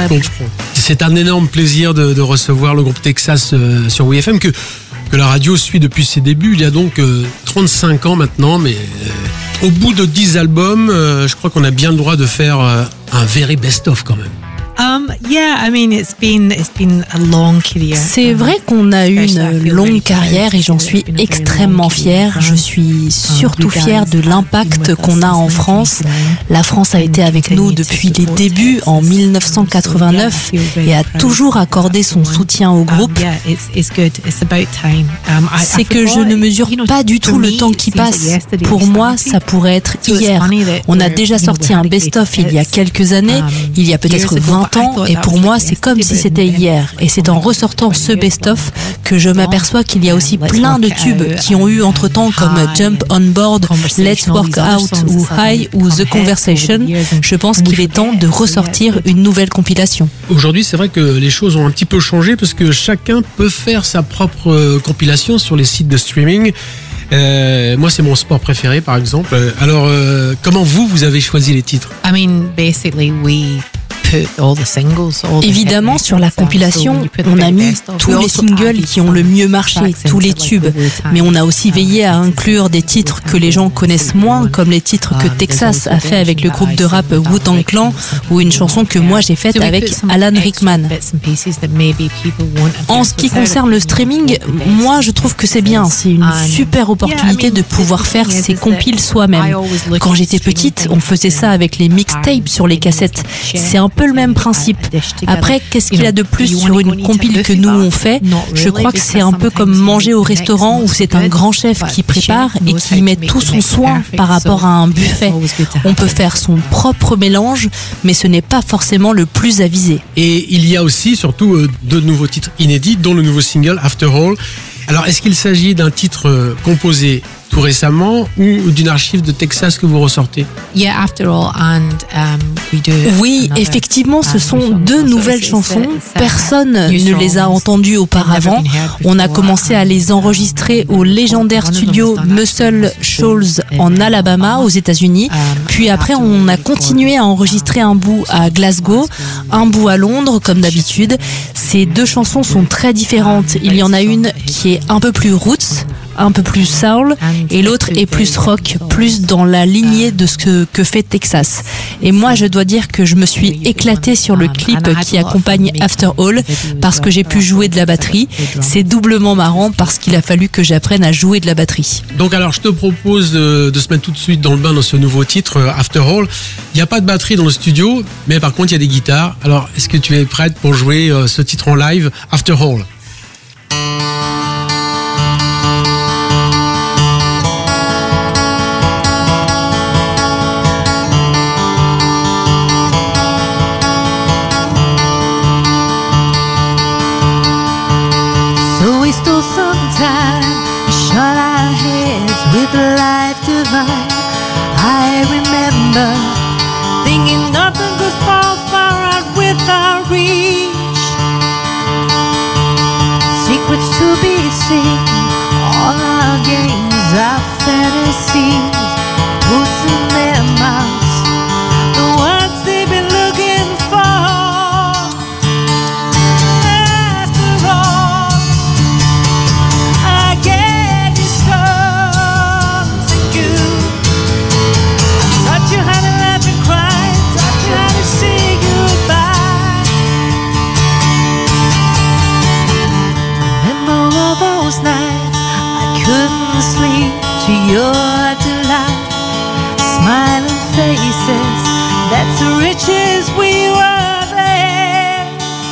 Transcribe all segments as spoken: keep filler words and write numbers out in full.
comprends. C'est un énorme plaisir de, de recevoir le groupe Texas euh, sur W F M que, que la radio suit depuis ses débuts. Il y a donc euh, trente-cinq ans maintenant, mais euh, au bout de dix albums, euh, je crois qu'on a bien le droit de faire euh, un very best-of quand même. Um, yeah, I mean, it's been it's been a long career. C'est vrai qu'on a eu une longue carrière et j'en suis extrêmement fière. Je suis surtout fière de l'impact qu'on a en France. La France a été avec nous depuis les débuts en dix-neuf cent quatre-vingt-neuf et a toujours accordé son soutien au groupe. C'est que je ne mesure pas du tout le temps qui passe. Pour moi, ça pourrait être hier. On a déjà sorti un best-of il y a quelques années, il y a peut-être vingt ans, et pour moi c'est comme si c'était hier. Et c'est en ressortant ce best-of que je m'aperçois qu'il y a aussi plein de tubes qui ont eu entre temps comme Jump on Board, Let's Work Out ou High ou The Conversation. Je pense qu'il est temps de ressortir une nouvelle compilation. Aujourd'hui, c'est vrai que les choses ont un petit peu changé parce que chacun peut faire sa propre compilation sur les sites de streaming. Euh, moi, c'est mon sport préféré, par exemple. Alors, euh, comment vous, vous avez choisi les titres? I mean, basically, we Évidemment, sur la compilation, on a mis tous les singles qui ont le mieux marché, tous les tubes. Mais on a aussi veillé à inclure des titres que les gens connaissent moins, comme les titres que Texas a fait avec le groupe de rap Wu-Tang Clan, ou une chanson que moi j'ai faite avec Alan Rickman. En ce qui concerne le streaming, moi je trouve que c'est bien. C'est une super opportunité de pouvoir faire ses compiles soi-même. Quand j'étais petite, on faisait ça avec les mixtapes sur les cassettes. C'est un peu le même principe. Après, qu'est-ce qu'il y a de plus sur une compile que nous on fait? Je crois que c'est un peu comme manger au restaurant où c'est un grand chef qui prépare et qui met tout son soin par rapport à un buffet. On peut faire son propre mélange, mais ce n'est pas forcément le plus avisé. Et il y a aussi surtout euh, de nouveaux titres inédits, dont le nouveau single After All. Alors, est-ce qu'il s'agit d'un titre euh, composé tout récemment ou d'une archive de Texas que vous ressortez? Yeah, after all, and um, we do. Oui, effectivement, ce sont deux nouvelles chansons. Personne ne les a entendues auparavant. On a commencé à les enregistrer au légendaire studio Muscle Shoals en Alabama, aux États-Unis. Puis après, on a continué à enregistrer un bout à Glasgow, un bout à Londres, comme d'habitude. Ces deux chansons sont très différentes. Il y en a une qui est un peu plus roots, un peu plus soul, et l'autre est plus rock, plus dans la lignée de ce que, que fait Texas. Et moi, je dois dire que je me suis éclatée sur le clip qui accompagne After All, parce que j'ai pu jouer de la batterie. C'est doublement marrant parce qu'il a fallu que j'apprenne à jouer de la batterie. Donc alors, je te propose de, de se mettre tout de suite dans le bain dans ce nouveau titre, After All. Il n'y a pas de batterie dans le studio, mais par contre, il y a des guitares. Alors, est-ce que tu es prête pour jouer ce titre en live, After All? I remember thinking nothing could fall far out without reach. Secrets to be seen, all our games, our fantasies, truths in their mouths, the words they've been looking for. After all, I gave you something good. Taught you how to laugh and cry, taught you how to say goodbye. Remember all those nights I couldn't sleep to your delight. Smiling faces, that's the riches we were there.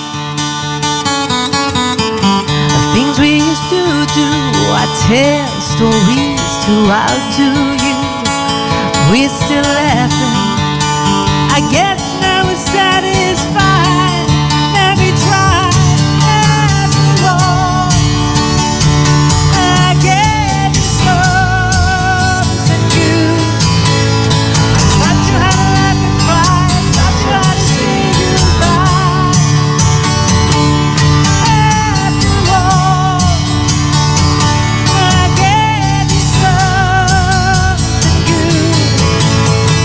The things we used to do, I tell stories to outdo you. We're still laughing, I guess now we're satisfied. Every try, after all, I gave you something good. I taught you how to laugh and cry, taught you how to say goodbye. After all, I gave you something good.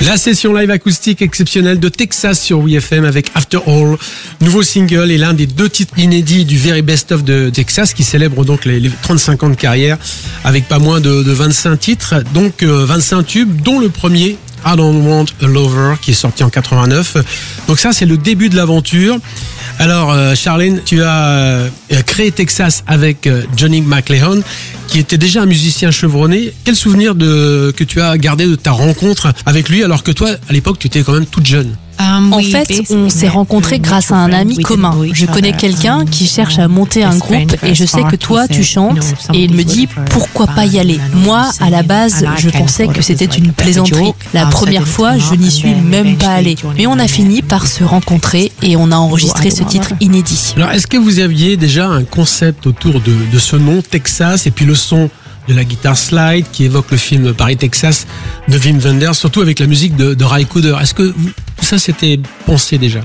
La session live acoustique exceptionnelle de Texas sur W F M avec After All, nouveau single et l'un des deux titres inédits du Very Best of de Texas qui célèbre donc les, les trente-cinq ans de carrière avec pas moins de, de vingt-cinq titres, donc euh, vingt-cinq tubes, dont le premier I Don't Want a Lover qui est sorti en quatre-vingt-neuf. Donc ça c'est le début de l'aventure. Alors euh, Charlene, tu as euh, créé Texas avec euh, Johnny McLeod qui était déjà un musicien chevronné. Quel souvenir de, que tu as gardé de ta rencontre avec lui alors que toi à l'époque tu étais quand même toute jeune? En fait, on s'est rencontrés grâce à un ami commun. Je connais quelqu'un qui cherche à monter un groupe et je sais que toi, tu chantes et il me dit pourquoi pas y aller. Moi, à la base, je pensais que c'était une plaisanterie. La première fois, je n'y suis même pas allée. Mais on a fini par se rencontrer et on a enregistré ce titre inédit. Alors, est-ce que vous aviez déjà un concept autour de, de ce nom, Texas, et puis le son de la guitare slide qui évoque le film Paris, Texas de Wim Wenders, surtout avec la musique de, de Ry Cooder. Est-ce que tout ça c'était pensé déjà?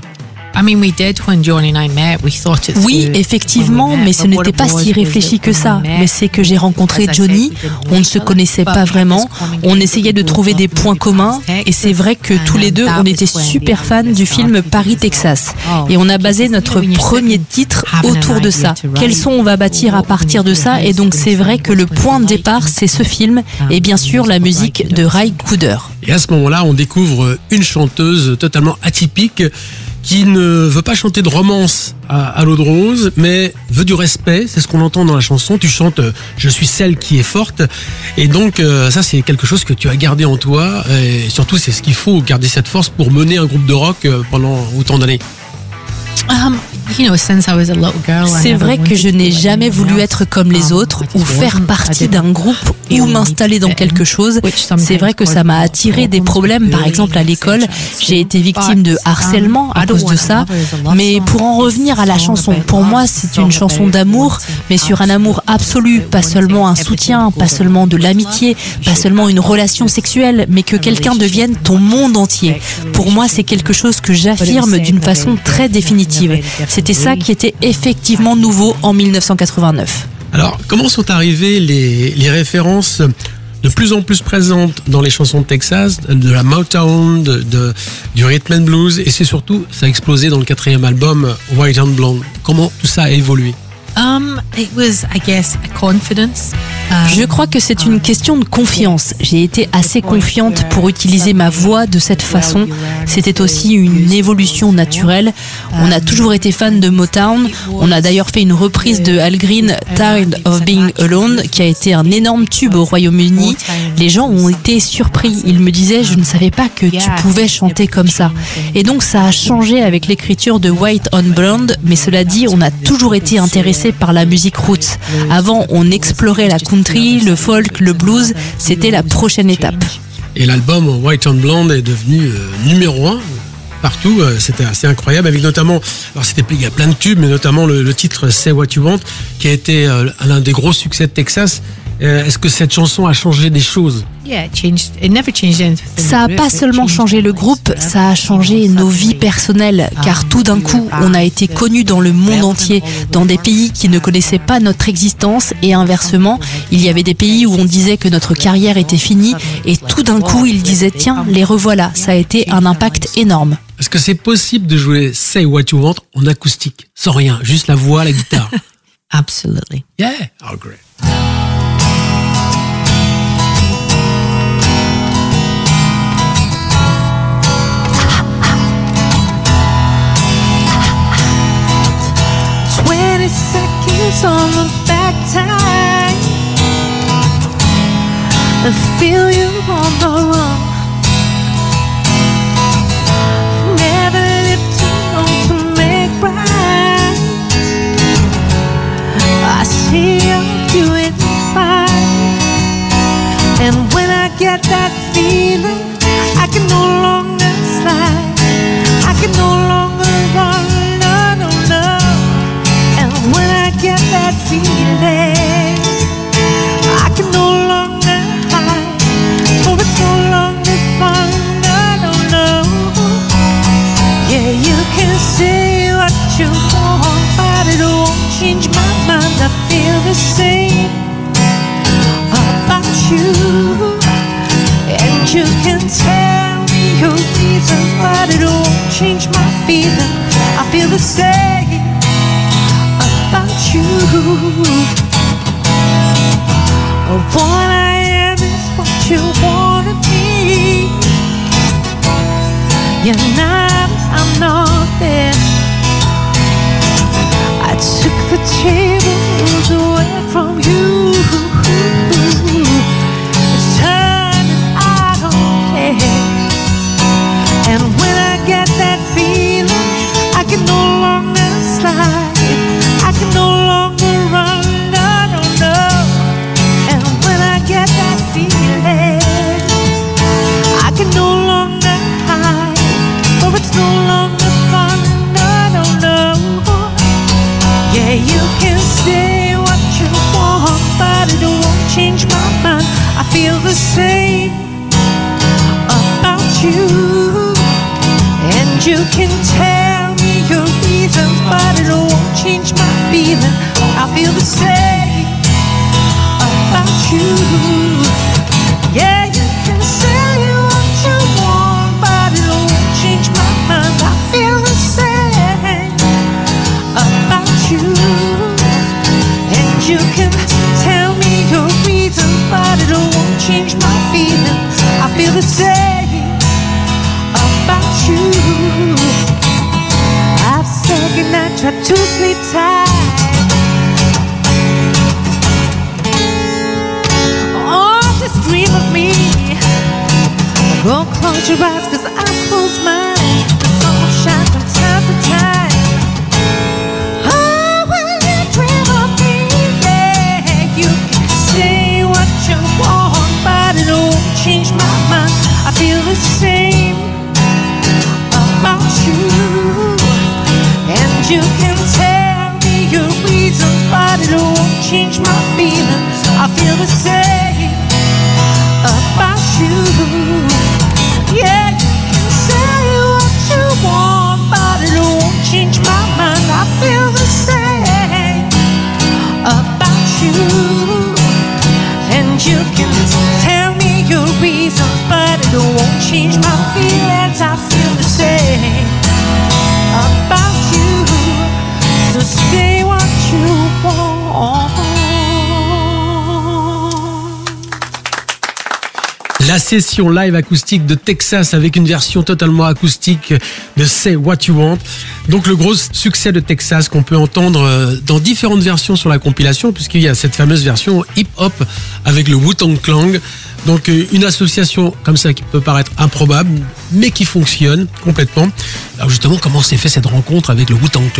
Oui, effectivement, mais ce n'était pas si réfléchi que ça. Mais c'est que j'ai rencontré Johnny, on ne se connaissait pas vraiment, on essayait de trouver des points communs, et c'est vrai que tous les deux, on était super fans du film Paris, Texas. Et on a basé notre premier titre autour de ça. Quel son on va bâtir à partir de ça? Et donc c'est vrai que le point de départ, c'est ce film, et bien sûr la musique de Ry Cooder. Et à ce moment-là, on découvre une chanteuse totalement atypique, qui ne veut pas chanter de romance à, à l'eau de rose, mais veut du respect. C'est ce qu'on entend dans la chanson. Tu chantes euh, « Je suis celle qui est forte ». Et donc, euh, ça, c'est quelque chose que tu as gardé en toi. Et surtout, c'est ce qu'il faut, garder cette force pour mener un groupe de rock euh, pendant autant d'années. Um, you know, since I was a little girl, C'est vrai que je n'ai jamais voulu être comme les autres ou faire partie d'un groupe ou m'installer dans quelque chose. C'est vrai que ça m'a attiré des problèmes. Par exemple, à l'école, j'ai été victime de harcèlement à cause de ça. Mais pour en revenir à la chanson, pour moi, c'est une chanson d'amour, mais sur un amour absolu, pas seulement un soutien, pas seulement de l'amitié, pas seulement une relation sexuelle, mais que quelqu'un devienne ton monde entier. Pour moi, c'est quelque chose que j'affirme d'une façon très définitive. C'était ça qui était effectivement nouveau en mille neuf cent quatre-vingt-neuf. Alors, comment sont arrivées les, les références de plus en plus présentes dans les chansons de Texas, de la Motown, de, de, du rhythm and blues, et c'est surtout, ça a explosé dans le quatrième album, White and Blonde. Comment tout ça a évolué? Um, it was, I guess, a confidence. Je crois que c'est une question de confiance. J'ai été assez confiante pour utiliser ma voix de cette façon. C'était aussi une évolution naturelle. On a toujours été fan de Motown. On a d'ailleurs fait une reprise de Al Green, Tired of Being Alone, qui a été un énorme tube au Royaume-Uni. Les gens ont été surpris. Ils me disaient, je ne savais pas que tu pouvais chanter comme ça. Et donc ça a changé avec l'écriture de White on Blonde. Mais cela dit, on a toujours été intéressé par la musique roots. Avant, on explorait la country, le folk, le blues. C'était la prochaine étape. Et l'album White on Blonde est devenu euh, numéro un partout. Euh, c'était assez incroyable, avec notamment, alors c'était, il y a plein de tubes, mais notamment le, le titre Say What You Want, qui a été euh, l'un des gros succès de Texas. Euh, est-ce que cette chanson a changé des choses? Ça n'a pas seulement changé le groupe, ça a changé nos vies personnelles, car tout d'un coup, on a été connus dans le monde entier, dans des pays qui ne connaissaient pas notre existence, et inversement, il y avait des pays où on disait que notre carrière était finie, et tout d'un coup, ils disaient, tiens, les revoilà. Ça a été un impact énorme. Est-ce que c'est possible de jouer Say What You Want en acoustique, sans rien, juste la voix, la guitare? Absolutely. Yeah, oh great. Seconds on the back time, I feel you on the run. Never lived too long to make right. I see you doing fine, and when I get that feeling, I can no longer slide, I can no longer run. Get that feeling, I can no longer hide, for it's no longer fun, no, no, no. Yeah, you can say what you want, but it won't change my mind. I feel the same about you, and you can tell me but it won't change my feeling. I feel the same about you. Oh, what I am is what you wanna be. You're not, I'm not there. I took the tables away from you. It's time and I don't care. And when I get that feeling, I can no longer slide. I can no longer run, no, no, no. And when I get that feeling, I can no longer hide. For it's no longer fun, no, no, no. Yeah, you can say what you want, but it won't change my mind. I feel the same about you. And you can tell me your reasons, but it won't change my feeling. I feel the same about you. Yeah, you can say what you want, but it won't change my mind. I feel the same about you. And you can tell me your reasons, but it won't change my feeling. I feel the same about you. I've said goodnight, tried to sleep tight. Oh, just dream of me. Go close your eyes, cause I close mine. The sun will shine from time to time. Oh, when you dream of me, yeah, you can say what you want, but it won't change my mind. I feel the same about you. And you can tell me your reasons, but it won't change my feeling. I feel the same about you. Yeah, you can say what you want, but it won't change my mind. I feel the same about you. And you can tell me your reasons, but it won't change my feelings. I feel the same about you. So say what you want. La session live acoustique de Texas avec une version totalement acoustique de Say What You Want. Donc le gros succès de Texas qu'on peut entendre dans différentes versions sur la compilation, puisqu'il y a cette fameuse version hip-hop avec le Wu-Tang Clan. Donc une association comme ça qui peut paraître improbable, mais qui fonctionne complètement. Alors justement, comment s'est fait cette rencontre avec le Wu-Tang Clan ?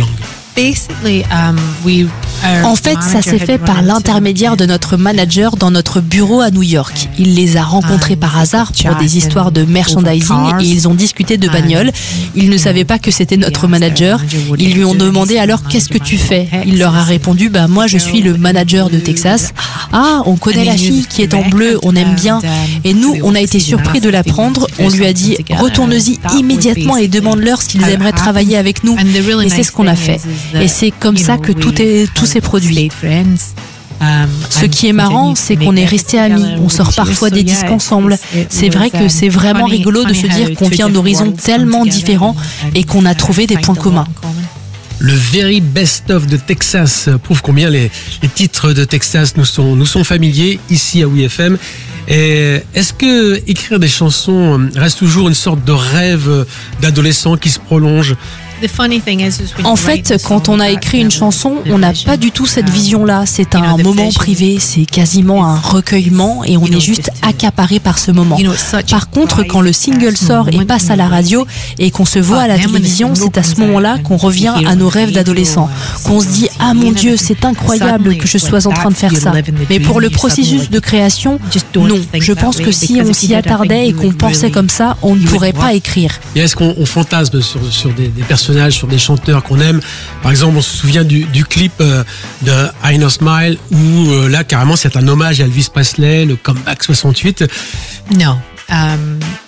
En fait, ça s'est fait par l'intermédiaire de notre manager dans notre bureau à New York. Il les a rencontrés par hasard pour des histoires de merchandising et ils ont discuté de bagnoles. Ils ne savaient pas que c'était notre manager. Ils lui ont demandé alors qu'est-ce que tu fais ? Il leur a répondu bah moi je suis le manager de Texas. Ah, on connaît la fille qui est en bleu, on aime bien. Et nous, on a été surpris de l'apprendre. On lui a dit retourne-y immédiatement et demande-leur s'ils aimeraient travailler avec nous. Et c'est ce qu'on a fait. Et c'est comme ça que tout, est, tout s'est produit. Ce qui est marrant, c'est qu'on est restés amis. On sort parfois des disques ensemble. C'est vrai que c'est vraiment rigolo de se dire qu'on vient d'horizons tellement différents et qu'on a trouvé des points communs. Le very best of de Texas prouve combien les, les titres de Texas nous sont, nous sont familiers ici à W F M. Et est-ce que écrire des chansons reste toujours une sorte de rêve d'adolescent qui se prolonge ? En fait, quand on a écrit une chanson, on n'a pas du tout cette vision-là. C'est un moment privé, c'est quasiment un recueillement et on est juste accaparé par ce moment. Par contre, quand le single sort et passe à la radio et qu'on se voit à la télévision, c'est à ce moment-là qu'on revient à nos rêves d'adolescents. Qu'on se dit « Ah mon Dieu, c'est incroyable que je sois en train de faire ça ». Mais pour le processus de création, non. Je pense que si on s'y attardait et qu'on pensait comme ça, on ne pourrait pas écrire. Et est-ce qu'on on fantasme sur, sur des, des personnages, sur des chanteurs qu'on aime? Par exemple, on se souvient du, du clip euh, de I Know Smile où euh, là carrément c'est un hommage à Elvis Presley, le comeback soixante-huit. Non. Um,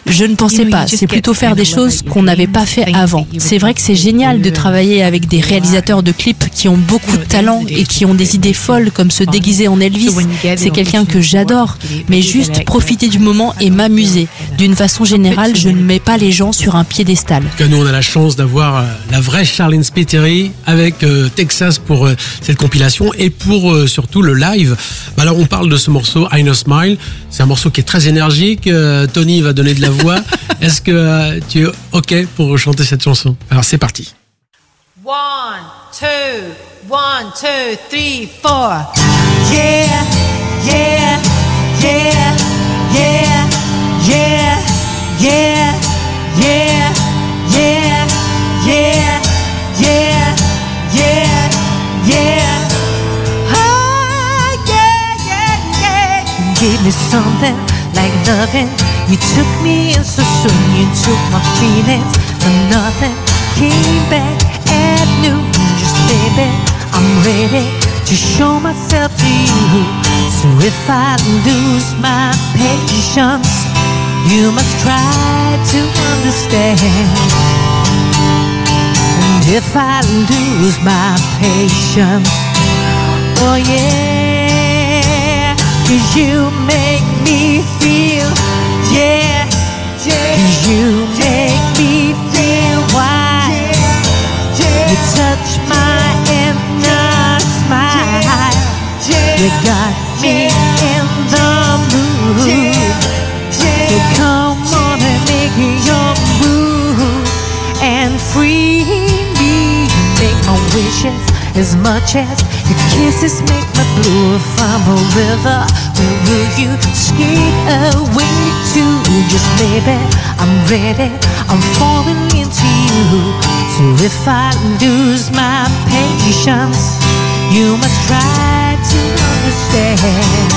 Je ne pensais pas, c'est plutôt faire des choses qu'on n'avait pas fait avant. C'est vrai que c'est génial de travailler avec des réalisateurs de clips qui ont beaucoup de talent et qui ont des idées folles comme se déguiser en Elvis. C'est quelqu'un que j'adore, mais juste profiter du moment et m'amuser. D'une façon générale, je ne mets pas les gens sur un piédestal. En tout cas, nous, on a la chance d'avoir la vraie Sharlene Spiteri avec euh, Texas pour euh, cette compilation et pour euh, surtout le live. Bah, alors, on parle de ce morceau, I Know Smile. C'est un morceau qui est très énergique. Euh, Tony va donner de la voix. Est-ce que euh, tu es OK pour chanter cette chanson? Alors, c'est parti. One, two, one, two, three, four. Yeah, yeah, yeah, yeah, yeah, yeah, yeah, yeah, yeah, yeah, yeah, yeah. Oh, yeah, yeah, yeah. You gave me something like loving. You took me in so soon. You took my feelings for nothing. Came back at noon. Just baby, I'm ready to show myself to you. So if I lose my patience, you must try to understand. And if I lose my patience, oh yeah, 'cause you make me feel, yeah, yeah, 'cause you make me feel why, yeah, yeah. You touch my inner smile, yeah. You got me in the mood, yeah. So come on and make your move and free me. Make my wishes as much as your kisses make me blue. If I'm a river, where will you skate away to? Just baby, I'm ready, I'm falling into you. So if I lose my patience, you must try to understand.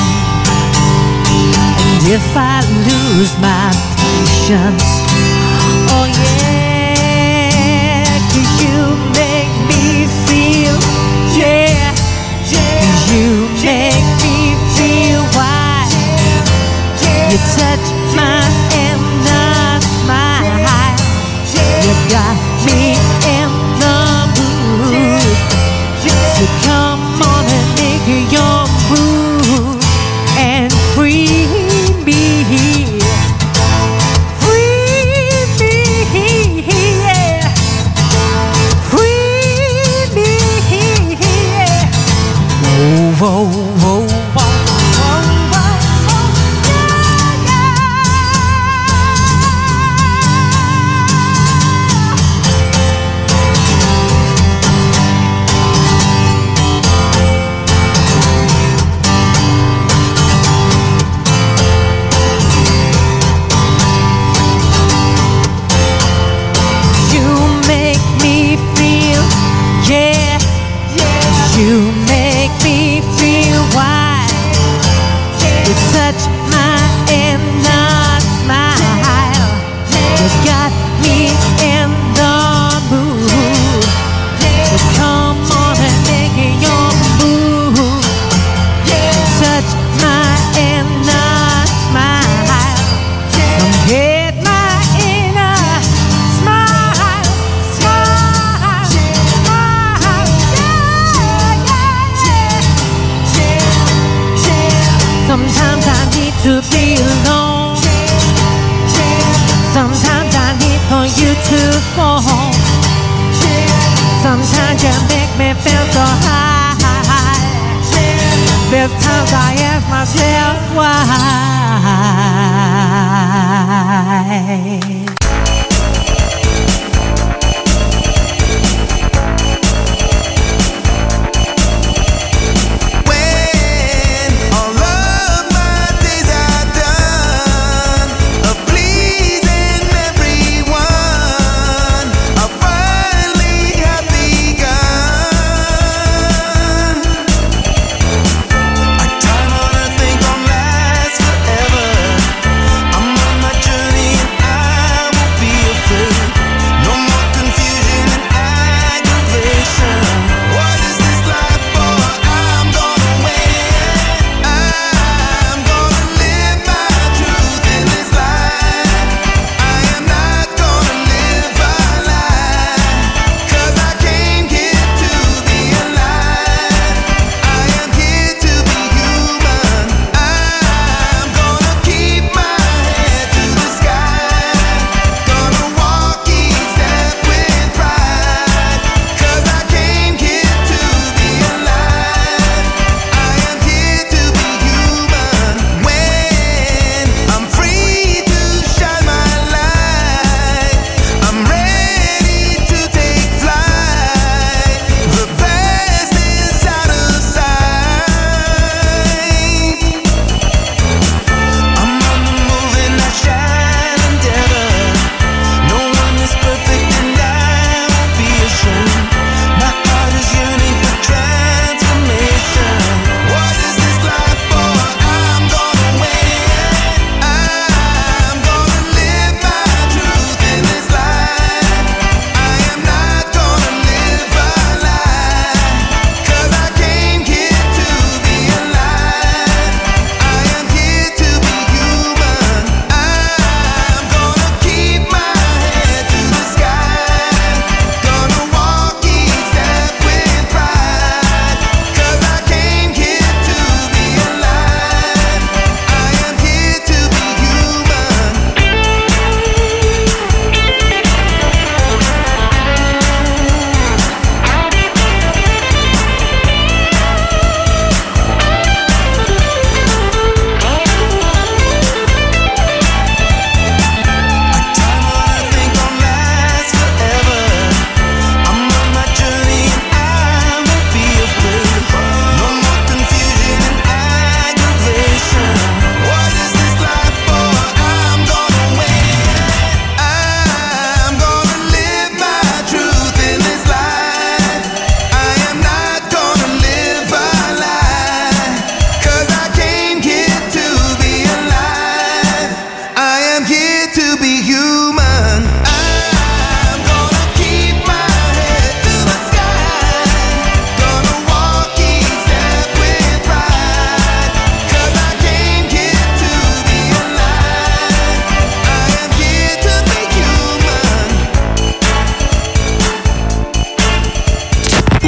And if I lose my patience, oh yeah, 'cause you make me feel, yeah, yeah, 'cause you make me feel why, you touch my inner smile, you got me in the mood, so come on and make your move and free me, free me, yeah, free me, yeah. Whoa, whoa, whoa, whoa, whoa, whoa, yeah, yeah. You make me feel, yeah, yeah. You make me feel why, you touch my inner smile, you got me in the mood, so come on and make your move, touch my inner smile, come get my inner smile, smile, smile, yeah, yeah, yeah. Sometimes I need to be alone, sometimes I need for you to fall, sometimes you make me feel so high, there's times I ask myself why. Time on earth ain't gonna last forever. I'm on my journey and I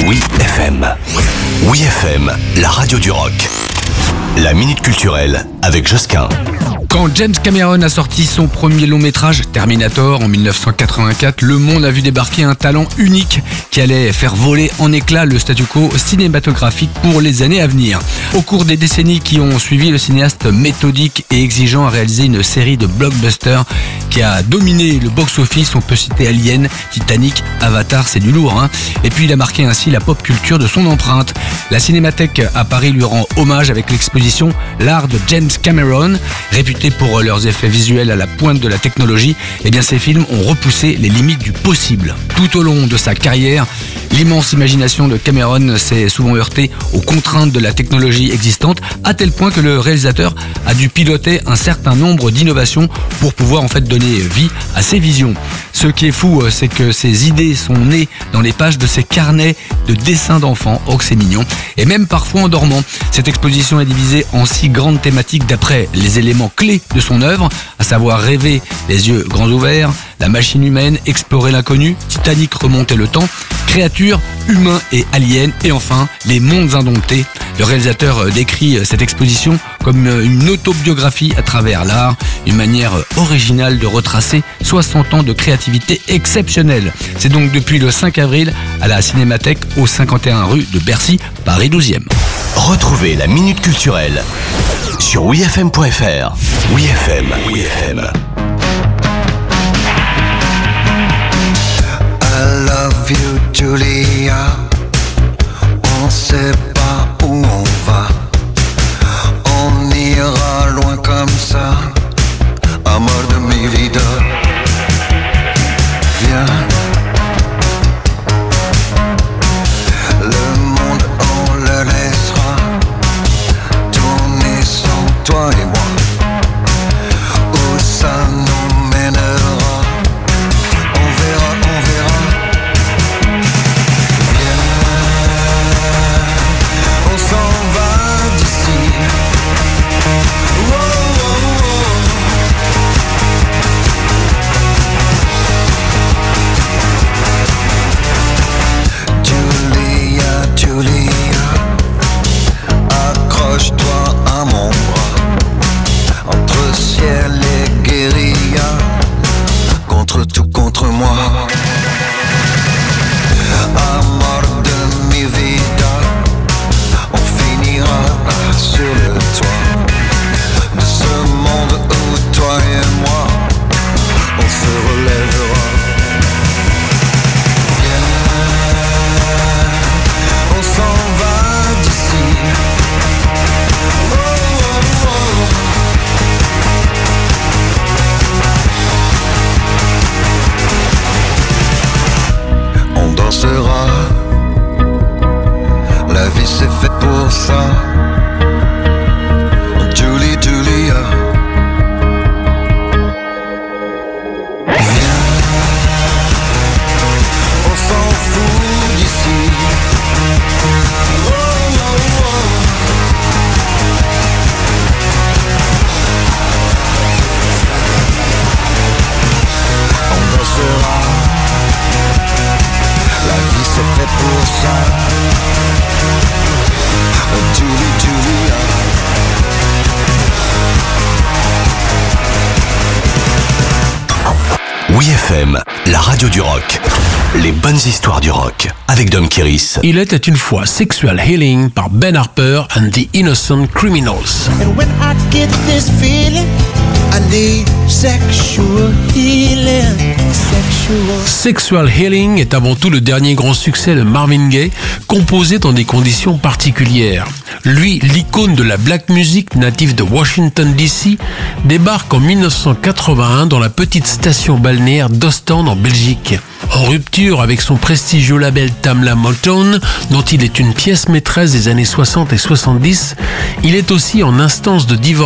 Oui F M. Oui F M, la radio du rock. La minute culturelle avec Josquin. Quand James Cameron a sorti son premier long métrage, Terminator, en dix-neuf cent quatre-vingt-quatre, le monde a vu débarquer un talent unique qui allait faire voler en éclats le statu quo cinématographique pour les années à venir. Au cours des décennies qui ont suivi, le cinéaste méthodique et exigeant a réalisé une série de blockbusters qui a dominé le box-office. On peut citer Alien, Titanic, Avatar, c'est du lourd, hein. Et puis il a marqué ainsi la pop culture de son empreinte. La Cinémathèque à Paris lui rend hommage avec l'exposition L'art de James Cameron, réputé pour leurs effets visuels à la pointe de la technologie. Eh bien, ces films ont repoussé les limites du possible. Tout au long de sa carrière, l'immense imagination de Cameron s'est souvent heurtée aux contraintes de la technologie existante, à tel point que le réalisateur a dû piloter un certain nombre d'innovations pour pouvoir en fait donner vie à ses visions. Ce qui est fou, c'est que ces idées sont nées dans les pages de ses carnets de dessins d'enfants. Oh, que c'est mignon. Et même parfois en dormant. Cette exposition est divisée en six grandes thématiques d'après les éléments clés de son œuvre, à savoir rêver les yeux grands ouverts, la machine humaine, explorer l'inconnu, Titanic, remonter le temps, créatures, humains et aliens, et enfin les mondes indomptés. Le réalisateur décrit cette exposition comme une autobiographie à travers l'art, une manière originale de retracer soixante ans de créativité exceptionnelle. C'est donc depuis le cinq avril à la Cinémathèque au cinquante et un rue de Bercy, Paris douzième. Retrouvez la minute culturelle sur oui f m point f r. Oui F M, Oui F M. I love you, Julia. On sait pas où on va. On ira loin comme ça. Amor de mi vida. Viens. Le monde, on le laissera tourner sans toi et moi. Où ça nous mènera, on verra, on verra. Viens, on s'en va d'ici. Oh, oh, oh. Julia, Julia, accroche-toi à mon bras. Entre ciel et guérilla, contre tout, contre moi. Amor de mi vida, on finira sur le toit de ce monde où toi et moi, on se relèvera. Viens, on s'en va d'ici. Oh, oh, oh. On dansera, la vie c'est fait pour ça. Julie, Julia, viens, on s'en fout d'ici. Oh, oh, oh. On dansera, la vie c'est fait pour ça. Oh, Julie, Julia. Oui F M, la radio du rock. Les bonnes histoires du rock avec Dom Kiris. Il était une fois Sexual Healing par Ben Harper and the Innocent Criminals. And when I get this feeling, I need sexual healing. Sexual. Sexual Healing est avant tout le dernier grand succès de Marvin Gaye, composé dans des conditions particulières. Lui, l'icône de la black music native de Washington D C, débarque en dix-neuf cent quatre-vingt-un dans la petite station balnéaire d'Ostende en Belgique. En rupture avec son prestigieux label Tamla Motown, dont il est une pièce maîtresse des années soixante et soixante-dix, il est aussi en instance de divorce.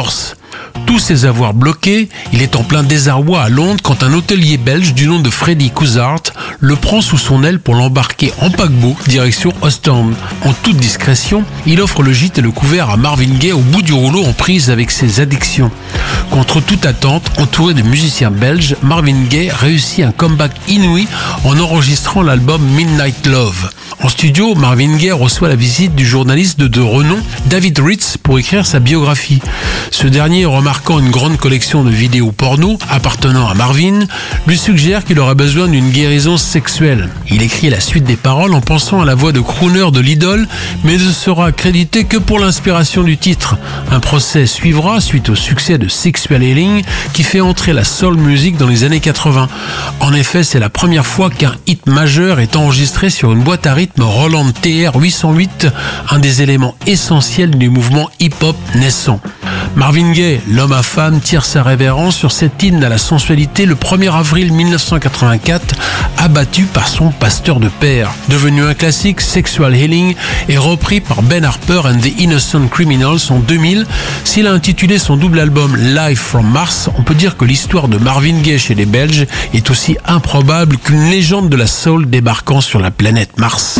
Tous ses avoirs bloqués, il est en plein désarroi à Londres quand un hôtelier belge du nom de Freddy Coussart le prend sous son aile pour l'embarquer en paquebot direction Ostende. En toute discrétion, il offre le gîte et le couvert à Marvin Gaye au bout du rouleau en prise avec ses addictions. Contre toute attente, entouré de musiciens belges, Marvin Gaye réussit un comeback inouï en enregistrant l'album Midnight Love. En studio, Marvin Gaye reçoit la visite du journaliste de renom David Ritz pour écrire sa biographie. Ce dernier, remarquant une grande collection de vidéos porno appartenant à Marvin, lui suggère qu'il aurait besoin d'une guérison sexuelle. Il écrit la suite des paroles en pensant à la voix de crooner de l'idole, mais ne sera crédité que pour l'inspiration du titre. Un procès suivra suite au succès de Sexual Healing qui fait entrer la soul music dans les années quatre-vingts. En effet, c'est la première fois qu'un hit majeur est enregistré sur une boîte à rythme Roland T R huit cent huit, un des éléments essentiels du mouvement hip-hop naissant. Marvin Gaye, l'homme à femme, tire sa révérence sur cet hymne à la sensualité le premier avril mille neuf cent quatre-vingt-quatre, abattu par son pasteur de père. Devenu un classique, Sexual Healing est repris par Ben Harper and the Innocent Criminals en deux mille. S'il a intitulé son double album Live from Mars, on peut dire que l'histoire de Marvin Gaye chez les Belges est aussi improbable qu'une légende de la soul débarquant sur la planète Mars.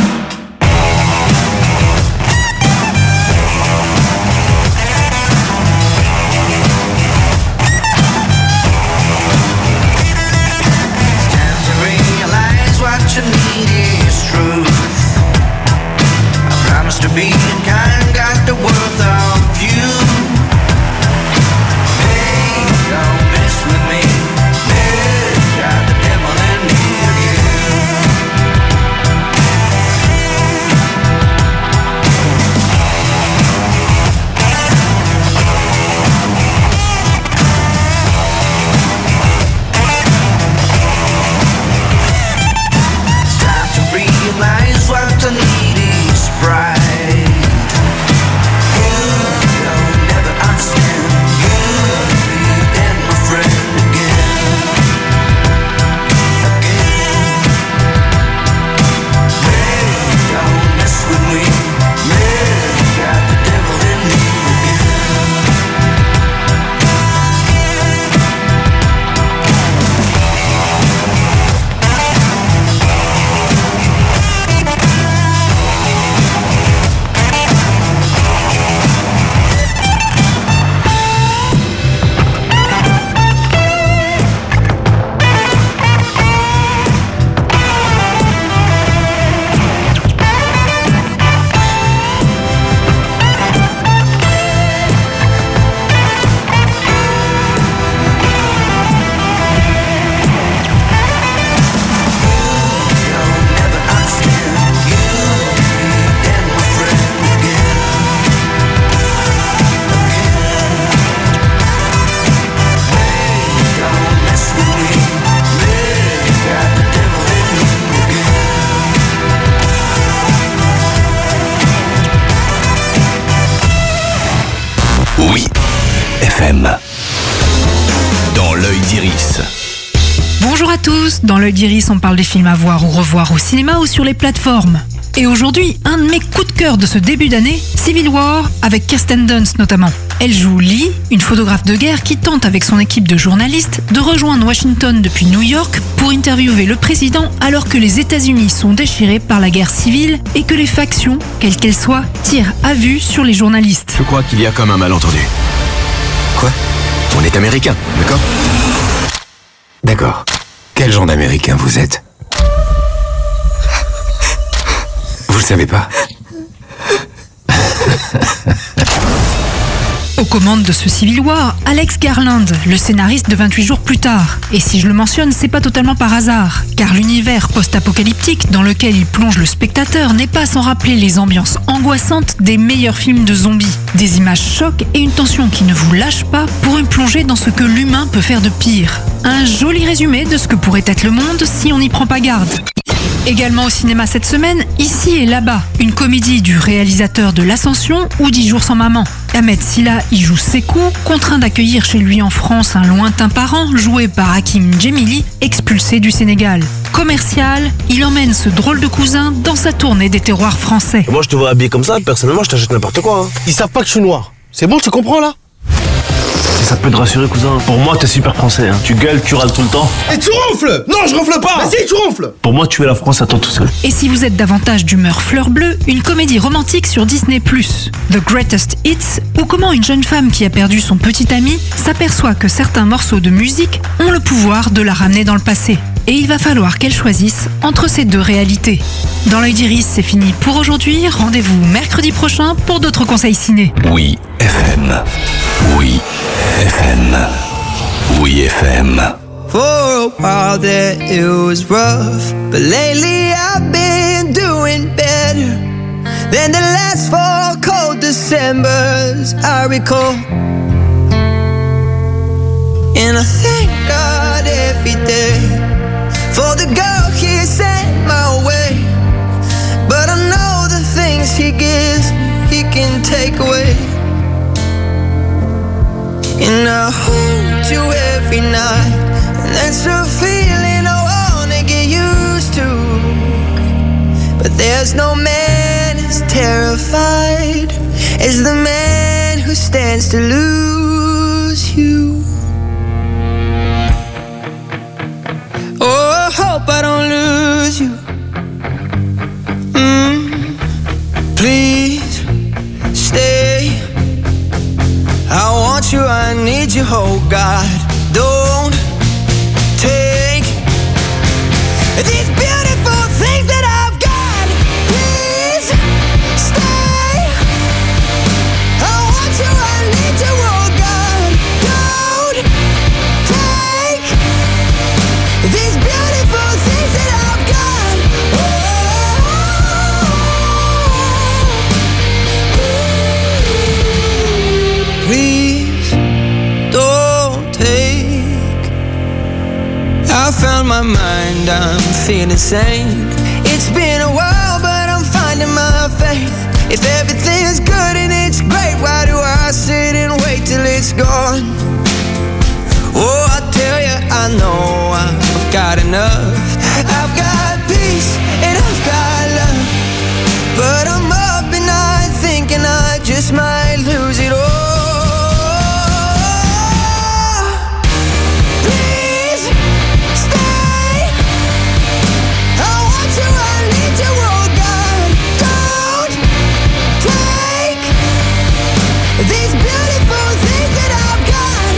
Dans l'œil d'Iris. Bonjour à tous, dans l'œil d'Iris on parle des films à voir ou revoir au cinéma ou sur les plateformes. Et aujourd'hui, un de mes coups de cœur de ce début d'année, Civil War, avec Kirsten Dunst notamment. Elle joue Lee, une photographe de guerre qui tente avec son équipe de journalistes de rejoindre Washington depuis New York pour interviewer le président alors que les États-Unis sont déchirés par la guerre civile et que les factions, quelles qu'elles soient, tirent à vue sur les journalistes. Je crois qu'il y a comme un malentendu. Quoi ? On est américain, d'accord ? D'accord. Quel genre d'américain vous êtes ? Vous le savez pas ? Aux commandes de ce Civil War, Alex Garland, le scénariste de vingt-huit jours plus tard. Et si je le mentionne, c'est pas totalement par hasard, car l'univers post-apocalyptique dans lequel il plonge le spectateur n'est pas sans rappeler les ambiances angoissantes des meilleurs films de zombies. Des images chocs et une tension qui ne vous lâche pas pour une plongée dans ce que l'humain peut faire de pire. Un joli résumé de ce que pourrait être le monde si on n'y prend pas garde. Également au cinéma cette semaine, Ici et là-bas, une comédie du réalisateur de L'Ascension ou dix jours sans maman. Ahmed Silla y joue Sekou, contraint d'accueillir chez lui en France un lointain parent joué par Hakim Djemili, expulsé du Sénégal. Commercial, il emmène ce drôle de cousin dans sa tournée des terroirs français. Moi je te vois habillé comme ça, personnellement je t'achète n'importe quoi. Hein. Ils savent pas que je suis noir. C'est bon, tu comprends là ? ça peut te rassurer, cousin. Pour moi, t'es super français. Hein. Tu gueules, tu râles tout le temps. Et tu ronfles! Non, je ronfle pas! Mais si, tu ronfles! Pour moi, tu es la France à toi tout seul. Et si vous êtes davantage d'humeur fleur bleue, une comédie romantique sur Disney plus, The Greatest Hits, ou comment une jeune femme qui a perdu son petit ami s'aperçoit que certains morceaux de musique ont le pouvoir de la ramener dans le passé. Et il va falloir qu'elle choisisse entre ces deux réalités. Dans l'œil d'Iris, c'est fini pour aujourd'hui. Rendez-vous mercredi prochain pour d'autres conseils ciné. Oui, F M. Oui, F M. Oui, F M. For a while there it was rough, but lately I've been doing better than the last four cold Decembers I recall. And I thank God every day for the girl He sent my way. But I know the things He gives me, He can take away. And I hold you every night, and that's a feeling I wanna get used to. But there's no man as terrified as the man who stands to lose you. Oh, I hope I don't lose you. Mm. Please stay. I want you, I need you, oh God. Don't take these beautiful things that I've got. Please stay. I want you, I need you, oh God. Don't take these beautiful things that I've got. Oh, please don't take. I found my mind, I'm feeling sane. It's been a while, but I'm finding my faith. If everything's good and it's great, why do I sit and wait till it's gone? Oh, I tell you, I know I've got enough. I've got peace and I've got love, but I'm up at night thinking I just might lose it all. Please stay. I want you, I need you, oh God. Don't take these beautiful things that I've got.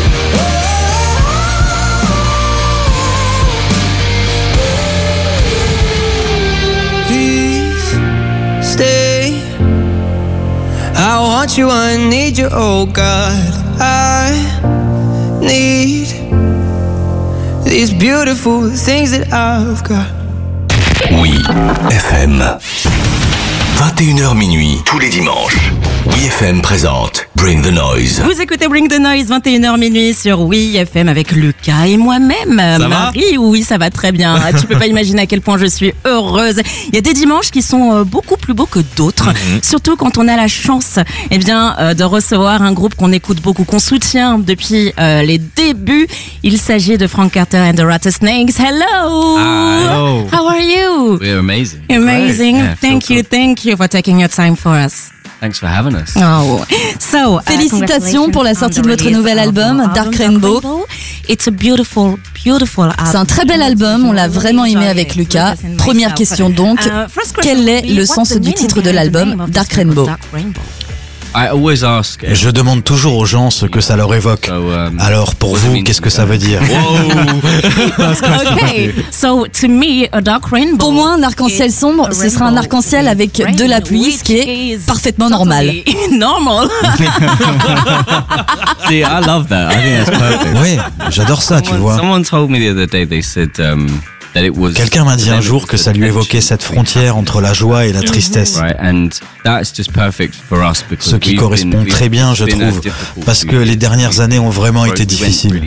Please stay. I want you, I need you, oh God. I need these beautiful things that I've got. Oui, F M. vingt et une heures minuit, tous les dimanches. Oui, F M présente Bring the Noise. Vous écoutez Bring the Noise, vingt et une heures minuit sur Oui F M avec Lucas et moi-même, Marie. Oui, ça va très bien. Tu peux pas imaginer à quel point je suis heureuse. Il y a des dimanches qui sont beaucoup plus beaux que d'autres, mm-hmm. surtout quand on a la chance eh bien, euh, de recevoir un groupe qu'on écoute beaucoup, qu'on soutient depuis euh, les débuts. Il s'agit de Frank Carter and the Rattlesnakes. Hello! Hi. Hello! How are you? We're amazing. Amazing. Yeah, thank so you, good. thank you for taking your time for us. Thanks for having us. Oh. So, uh, félicitations pour la sortie de votre nouvel album, Dark Rainbow. It's a beautiful, beautiful album. C'est un très bel album, on l'a vraiment aimé avec Lucas. Première question donc, quel est le sens du titre de l'album, Dark Rainbow? I always ask. Je demande toujours aux gens ce que ça leur évoque. So, um, Alors pour vous, qu'est-ce que ça veut dire? Okay, so to me, a dark rainbow. Pour moi, un arc-en-ciel sombre, ce sera un arc-en-ciel avec de la pluie, ce qui est parfaitement normal. Normal. See, I love that. I think that's perfect. Oui, j'adore ça, tu vois. Someone told me the other day. They said. Um, Quelqu'un m'a dit un jour que ça lui évoquait cette frontière entre la joie et la tristesse. Ce qui correspond très bien, je trouve, parce que les dernières années ont vraiment été difficiles.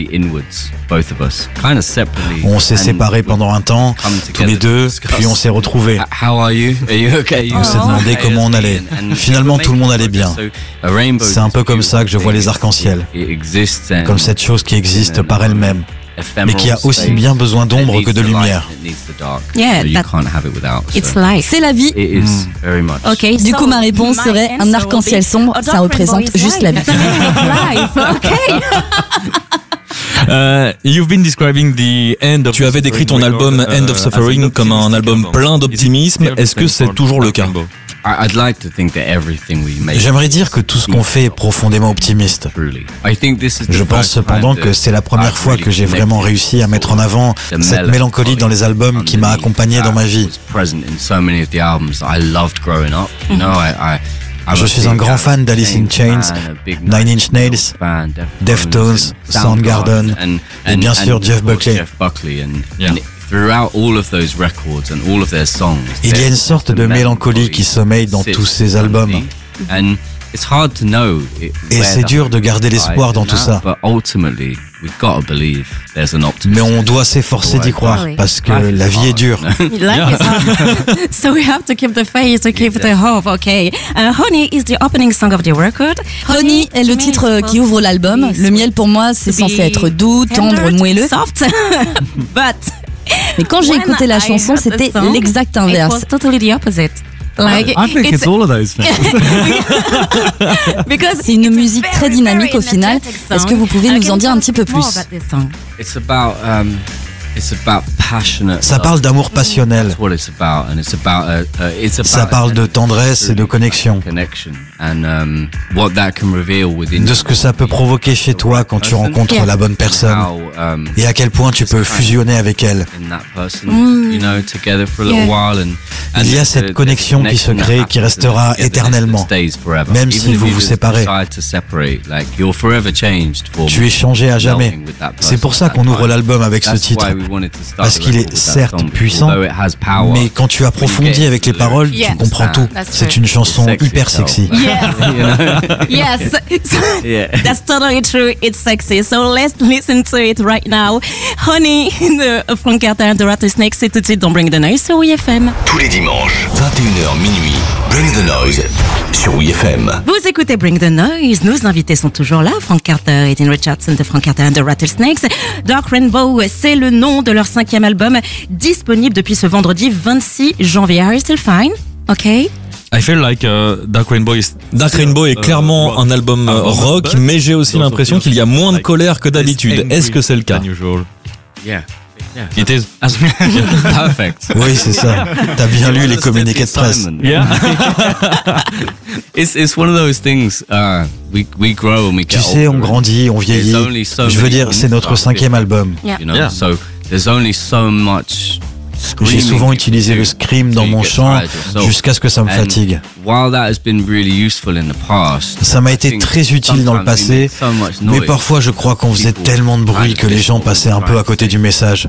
On s'est séparés pendant un temps, tous les deux, puis on s'est retrouvés. On s'est demandé comment on allait. Finalement, tout le monde allait bien. C'est un peu comme ça que je vois les arcs-en-ciel, comme cette chose qui existe par elle-même. mais qui a aussi bien besoin d'ombre que de lumière. Yeah, that- it's life. C'est la vie. Ok, Du coup, ma réponse serait un arc-en-ciel sombre, ça représente juste la vie. Uh, you've been describing the end of Tu avais décrit ton album End of Suffering comme un album plein d'optimisme. Est-ce que c'est toujours le cas? J'aimerais dire que tout ce qu'on fait est profondément optimiste. Je pense cependant que c'est la première fois que j'ai vraiment réussi à mettre en avant cette mélancolie dans les albums qui m'a accompagné dans ma vie. Je suis un grand fan d'Alice in Chains, Nine Inch Nails, Deftones, Soundgarden et bien sûr Jeff Buckley. Il y a une sorte de mélancolie qui sommeille dans tous ces albums. Et c'est dur de garder l'espoir dans tout ça. Mais on doit s'efforcer d'y croire parce que la vie est dure. So we have to keep the faith, to keep the hope, okay. Uh, Honey is the opening song of the record. Honey est le titre qui ouvre l'album. Le miel pour moi, c'est censé être doux, tendre, moelleux. Soft. But Mais quand j'ai écouté la chanson, c'était l'exact it inverse. was totally the opposite. Like, I think it's all of those things. because C'est une musique très dynamique au final. Est-ce que vous pouvez nous en dire un petit peu plus? It's about um, it's about passionate. Ça parle d'amour passionnel. That's what it's about, and it's about uh, uh, it's about Ça parle de tendresse et de connexion. connection, and um, what that can reveal within. De ce que ça peut provoquer chez toi quand tu rencontres la bonne personne. How, um, Et à quel point tu peux fusionner avec elle. in that person, you know, together for a little while, and Il y a cette connexion qui se crée, qui restera éternellement, même si vous vous séparez. Tu es changé à jamais. C'est pour ça qu'on ouvre l'album avec ce titre, parce qu'il est certes puissant, mais quand tu approfondis avec les paroles, tu comprends tout. C'est une chanson hyper sexy. Yes, that's totally true. It's sexy. So let's listen to it right now. Honey, de Frank Carter and the Rattlesnakes, c'est tout de suite dans Bring the Noise sur W F M. Tous les dimanches, vingt et une heures minuit, Bring the Noise sur W F M. Vous écoutez Bring the Noise, nos invités sont toujours là, Frank Carter et Dean Richardson de Frank Carter and the Rattlesnakes. Dark Rainbow, c'est le nom de leur cinquième album, disponible depuis ce vendredi vingt-six janvier. Are you still fine? Ok. I feel like uh, Dark Rainbow is Dark Rainbow est clairement un album euh, rock, mais j'ai aussi l'impression qu'il y a moins de colère que d'habitude. Est-ce que c'est le cas? Yeah. Yeah. It is. Perfect. Oui, c'est ça. T'as bien lu les communiqués de presse. Yeah. it's it's one of those things. Uh, we we grow and we get Tu sais, on older. grandit, on vieillit. There's only so Je veux many dire, c'est notre things cinquième album. Yeah. You know, Yeah. so there's only so much. J'ai souvent utilisé le scream dans mon chant jusqu'à ce que ça me fatigue. Ça m'a été très utile dans le passé, mais parfois je crois qu'on faisait tellement de bruit que les gens passaient un peu à côté du message.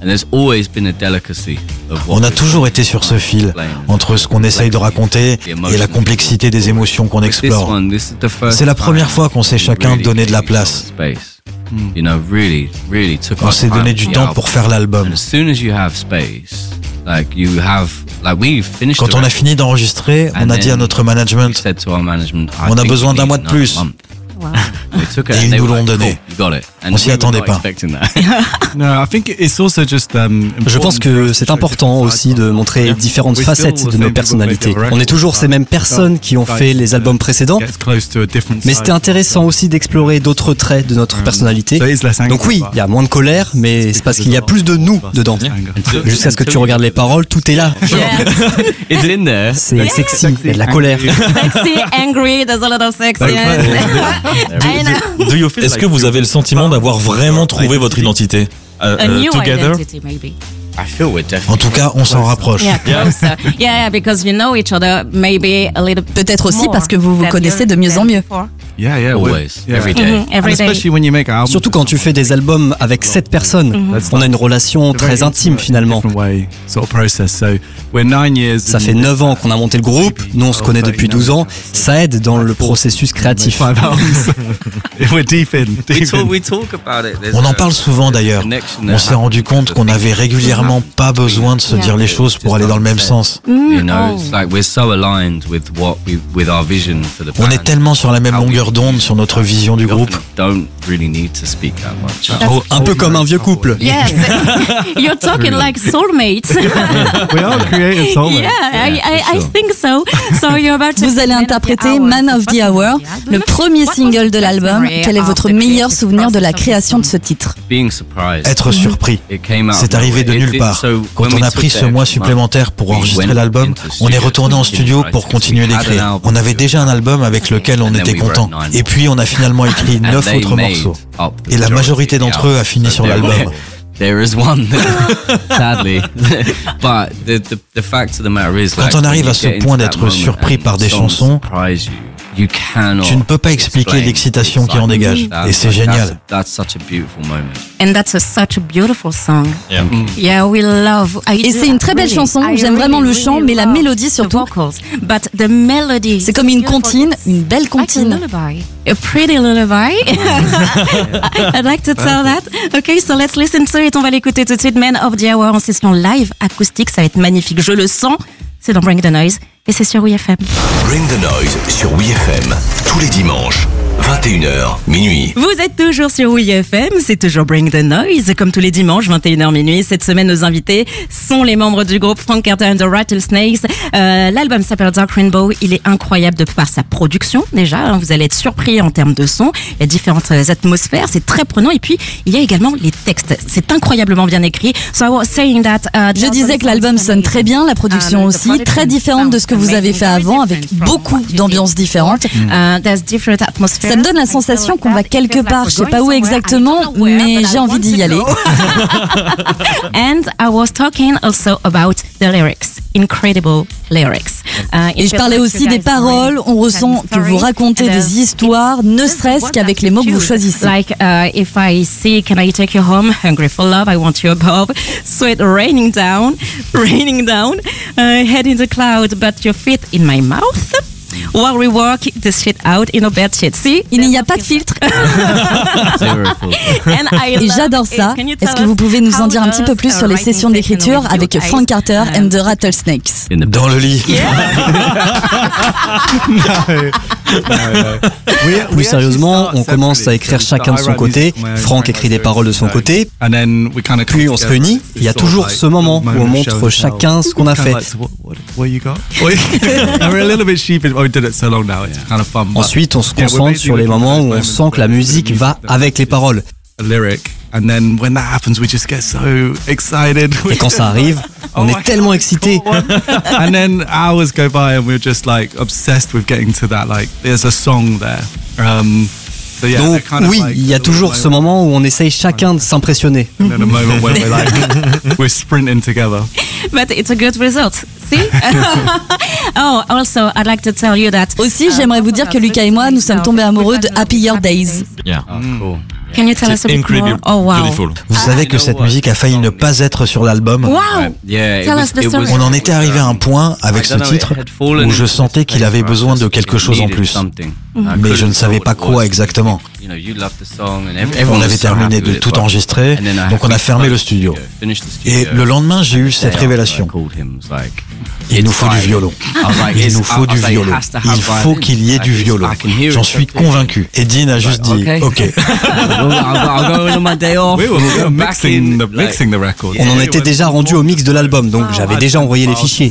On a toujours été sur ce fil, entre ce qu'on essaye de raconter et la complexité des émotions qu'on explore. C'est la première fois qu'on s'est chacun donné de la place. On s'est donné du temps pour faire l'album. Quand on a fini d'enregistrer, on a dit à notre management, on a besoin d'un mois de plus. Et ils nous l'ont donné. On s'y attendait pas. Je pense que c'est important aussi de montrer différentes facettes de nos personnalités. On est toujours ces mêmes personnes qui ont fait les albums précédents, mais c'était intéressant aussi d'explorer d'autres traits de notre personnalité. Donc oui, il y a moins de colère, mais c'est parce qu'il y a plus de nous dedans. Jusqu'à ce que tu regardes les paroles, tout est là. C'est sexy, il y a de la colère. Sexy, angry, there's a lot of sexiness. Est-ce que vous avez le sentiment d'avoir vraiment trouvé votre identité? Uh, A new together? identity, maybe. En tout cas, on s'en rapproche. Yeah, closer. Yeah, because you know each other maybe a little. Peut-être aussi parce que vous vous connaissez de mieux en mieux. Yeah, yeah, always, every day. Mm-hmm, every day. Especially when you make albums. Surtout quand tu fais des albums avec sept personnes, Mm-hmm. on a une relation très intime finalement. Ça fait neuf ans qu'on a monté le groupe, nous on se connaît depuis douze ans, ça aide dans le processus créatif. On en parle souvent d'ailleurs. On s'est rendu compte qu'on avait régulièrement pas besoin de se dire les choses pour aller dans le même sens. On est tellement sur la même longueur longueur d'onde sur notre vision du groupe. Oh, un peu comme un vieux couple. Yes, you're talking like soulmates. We are creative soulmates. Yeah, I, I, I think so. So you're about to Vous allez interpréter Man of the Hour, le premier single de l'album. Quel est votre meilleur souvenir de la création de ce titre? Être surpris. C'est arrivé de nulle part. Quand on a pris ce mois supplémentaire pour enregistrer l'album, on est retourné en studio pour continuer d'écrire. On avait déjà un album avec lequel on était content. Et puis on a finalement écrit neuf autres morceaux. Et la majorité d'entre eux a fini sur l'album. There is one, sadly. But the, the, the fact of the matter is, quand on arrive à ce point d'être surpris par des chansons, you tu ne peux pas expliquer l'excitation qui en dégage. Et c'est génial. That's such a beautiful moment. And that's a, such a beautiful song. Yeah, yeah we love. Et c'est une très belle chanson. J'aime vraiment le chant, mais la mélodie surtout. But the melody. C'est comme une comptine, une belle comptine. A pretty lullaby. I'd like to tell that. Okay, so let's listen to it. On va l'écouter tout de suite. Man of the Hour en session live acoustique. Ça va être magnifique. Je le sens. C'est dans Bring the Noise. Et c'est sur W F M. Bring the Noise sur W F M. Tous les dimanches, vingt et une heures, minuit. Vous êtes toujours sur W F M, c'est toujours Bring the Noise, comme tous les dimanches, vingt et une heures minuit. Cette semaine, nos invités sont les membres du groupe Frank Carter and the Rattlesnakes. Euh, l'album s'appelle Dark Rainbow. Il est incroyable de par sa production, déjà. Hein, vous allez être surpris en termes de son. Il y a différentes atmosphères, c'est très prenant. Et puis, il y a également les textes. C'est incroyablement bien écrit. So I was saying that, uh, Je disais que l'album sonne très bien, la production aussi, très différente de ce que vous avez fait avant, avec beaucoup d'ambiances différentes. Uh, there's different atmospheres. Ça me donne la sensation qu'on va quelque part, je sais pas où exactement, mais j'ai envie d'y aller. And I was talking also about the lyrics, incredible lyrics. Uh, Et je parlais aussi des paroles. On ressent que vous racontez des histoires, ne serait-ce qu'avec les mots que vous choisissez. Like uh, if I see, can I take you home? Hungry for love, I want you above. Sweat raining down, raining down. Uh, head in the cloud, but your feet in my mouth. While we work the shit out in a bed shit. See, il n'y a pas de filtre. Et j'adore ça. Est-ce que vous pouvez nous en dire un petit peu plus sur les sessions d'écriture avec Frank Carter and the Rattlesnakes? Dans le lit. Plus sérieusement, on commence à écrire chacun de son côté. Frank écrit des paroles de son côté. Puis on se réunit. Il y a toujours ce moment où on montre chacun ce qu'on a fait. Ensuite, on se concentre sur les moments où on sent que la musique va avec les paroles. Et quand ça arrive, on est tellement excité. And then hours go by and we're just like obsessed with getting to that, like there's a song there. Um, so yeah, Donc oui, il y a toujours ce moment où on essaye chacun de s'impressionner. And then a moment when we're like we're sprinting together. But it's a good result. See? Oh, also, I'd like to tell you that. Aussi, j'aimerais vous dire que Lucas et moi, nous sommes tombés amoureux de Happier Days. Yeah. Oh, cool. Can you tell us a bit more? Oh wow. Vous savez que cette musique a failli ne pas être sur l'album. Wow. Tell us the story. On en était arrivé à un point avec ce titre où je sentais qu'il avait besoin de quelque chose en plus. Mais je ne savais pas quoi exactement. On avait terminé de tout enregistrer, donc on a fermé le studio. Et le lendemain, j'ai eu cette révélation. Il nous faut du violon. Il nous faut du violon. Il faut qu'il y ait du violon. J'en suis convaincu. Et Dean a juste dit OK. On en était déjà rendu au mix de l'album, donc j'avais déjà envoyé les fichiers.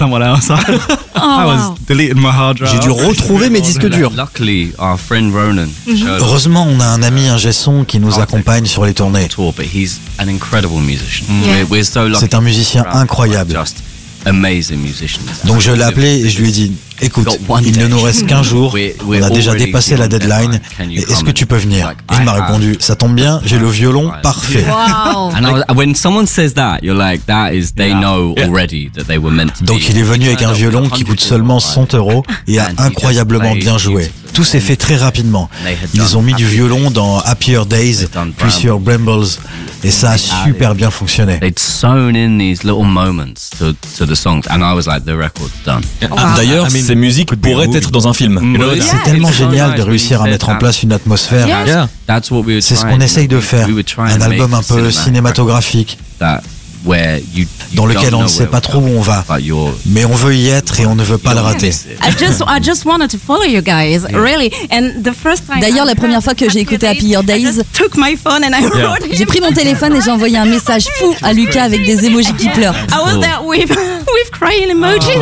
J'ai dû retrouver mes disques durs. Heureusement, on a un ami ingé son qui nous accompagne sur les tournées. C'est un musicien incroyable. Donc je l'ai appelé et je lui ai dit, écoute, il ne nous reste qu'un jour, on a déjà dépassé la deadline, et est-ce que tu peux venir? Et il m'a répondu, ça tombe bien, j'ai le violon parfait. Donc il est venu avec un violon qui coûte seulement cent euros et a incroyablement bien joué. Tout s'est fait très rapidement. Ils ont mis du violon dans Happier Days, puis sur Brambles, et ça a super bien fonctionné. D'ailleurs, ces musiques pourraient être dans un film. C'est tellement génial de réussir à mettre en place une atmosphère. C'est ce qu'on essaye de faire. Un album un peu cinématographique. dans lequel on ne sait pas trop où on va, mais on veut y être et on ne veut pas le rater. I just, I just wanted to follow you guys, really. And the first time D'ailleurs, la première fois que j'ai écouté Happy Your Days, took my phone and I wrote him. J'ai pris mon téléphone et j'ai envoyé un message fou à Lucas avec des emojis qui pleurent. I was there with, with crying emojis.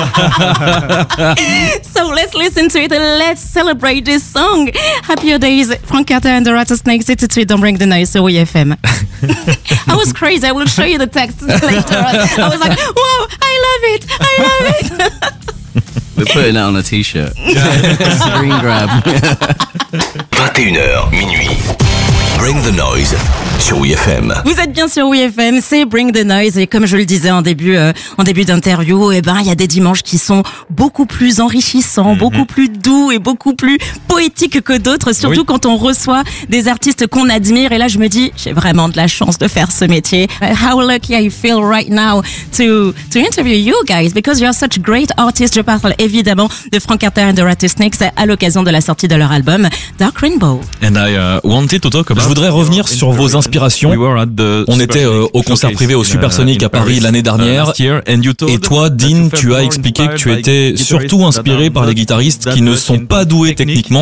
So let's listen to it and let's celebrate this song. Happy Your Days, Frank Carter and the Rattlesnakes. C'est tout de suite dans Bring the Noise sur W F M. I was crazy. I will show you the text later on. I was like, wow, I love it. I love it. We're putting it on a t-shirt. Screen grab. vingt et une heures, minuit. Bring the Noise sur W F M. Vous êtes bien sur W F M, c'est Bring the Noise et comme je le disais en début, euh, en début d'interview, eh ben il y a des dimanches qui sont beaucoup plus enrichissants, mm-hmm. beaucoup plus doux et beaucoup plus poétiques que d'autres, surtout oui. quand on reçoit des artistes qu'on admire. Et là, je me dis, j'ai vraiment de la chance de faire ce métier. How lucky I feel right now to to interview you guys because you are such great artists. Je parle évidemment de Frank Carter and the Rattlesnakes à l'occasion de la sortie de leur album Dark Rainbow. And I uh, wanted to talk about. Je voudrais revenir sur vos inspirations. On était euh, au concert privé au Supersonic à Paris l'année dernière. Et toi, Dean, tu as expliqué que tu étais surtout inspiré par les guitaristes qui ne sont pas doués techniquement.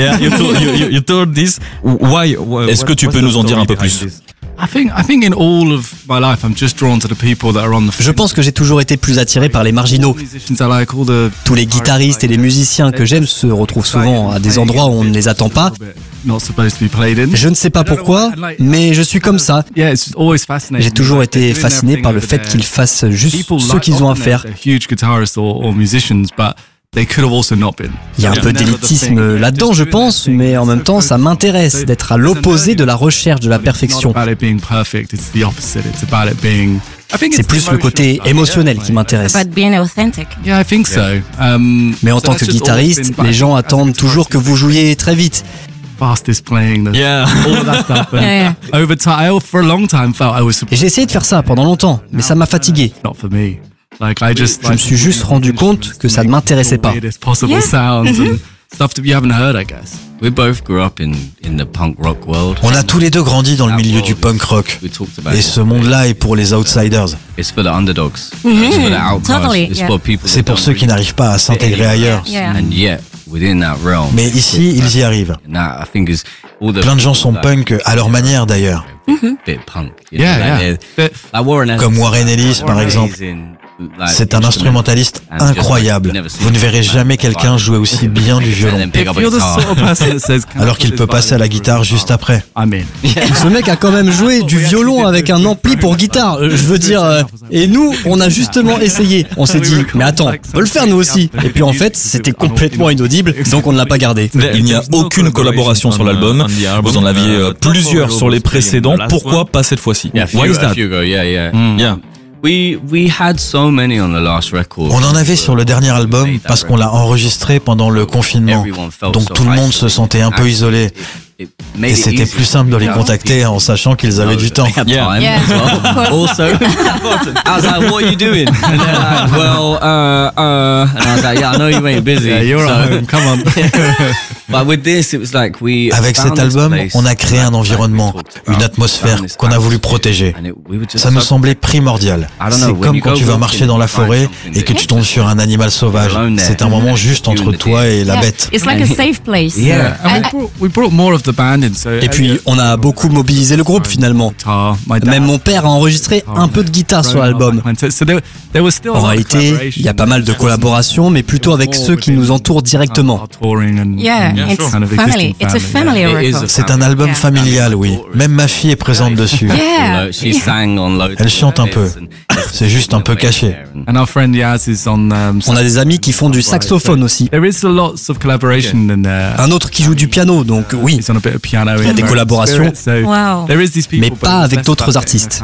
Est-ce que tu peux nous en dire un peu plus ? Je pense que j'ai toujours été plus attiré par les marginaux. Tous les guitaristes et les musiciens que j'aime se retrouvent souvent à des endroits où on ne les attend pas. Je ne sais pas pourquoi, mais je suis comme ça. J'ai toujours été fasciné par le fait qu'ils fassent juste ce qu'ils ont à faire. Il y a un peu d'élitisme là-dedans, je pense, mais en même temps, ça m'intéresse d'être à l'opposé de la recherche de la perfection. C'est plus le côté émotionnel qui m'intéresse. Mais en tant que guitariste, les gens attendent toujours que vous jouiez très vite. Fastest playing, yeah. all that stuff. Yeah, yeah. Over time, I for a long time felt I was. Et j'ai essayé de faire ça pendant longtemps, mais ça m'a fatigué. Not for me. Like I just. Je me suis juste rendu compte que ça ne m'intéressait pas. Possible sounds and stuff that you haven't heard, I guess. We both grew up in in the punk rock world. On a tous les deux grandi dans le milieu du punk rock. Et ce monde-là est pour les outsiders. It's for the underdogs. Mm-hmm. It's for the outcasts. Totally. It's for people. C'est pour ceux qui n'arrivent pas à s'intégrer ailleurs. Yeah. And yet. Within that realm, mais ici, ils y arrivent. Plein de gens sont punk à leur manière d'ailleurs. Yeah, yeah. Comme Warren Ellis par exemple. C'est un instrumentaliste incroyable. Vous ne verrez jamais quelqu'un jouer aussi bien du violon. Alors qu'il peut passer à la guitare juste après. Ce mec a quand même joué du violon avec un ampli pour guitare. Je veux dire, euh, et nous, on a justement essayé. On s'est dit, mais attends, on peut le faire nous aussi. Et puis en fait, c'était complètement inaudible, donc on ne l'a pas gardé. Il n'y a aucune collaboration sur l'album. Vous en aviez euh, plusieurs sur les précédents. Pourquoi pas cette fois-ci? Why is that? Yeah. We, we had so many on the last record. On en avait sur le dernier album parce qu'on l'a enregistré pendant le confinement. Donc tout le monde se sentait un peu isolé. Et c'était plus simple de les contacter en sachant qu'ils avaient du temps. Yeah, yeah. Also, I was like, "What are you doing?" And they're like, "Well, uh, uh," and I was like, "Yeah, I know you ain't busy." Yeah, you're so. at home. Come on. But with this, it was like we. Avec cet album, on a créé un environnement, une atmosphère qu'on a voulu protéger. Ça nous semblait primordial. C'est comme quand tu vas marcher dans la forêt et que tu tombes sur un animal sauvage. C'est un moment juste entre toi et la bête. It's like a safe place. Yeah, and we brought, we brought more of the band in. So et puis on a beaucoup mobilisé le groupe finalement. Même mon père a enregistré un peu de guitare sur l'album. En réalité, il y a pas mal de collaborations, mais plutôt avec ceux qui nous entourent directement. Yeah, it's family. It's a family record. C'est un album familial, oui. Même ma fille est présente dessus. Yeah. Elle chante un peu. C'est juste un peu caché. On a des amis qui font du saxophone aussi. Un autre qui joue du piano, donc oui. Il y a des collaborations, mais pas avec d'autres artistes.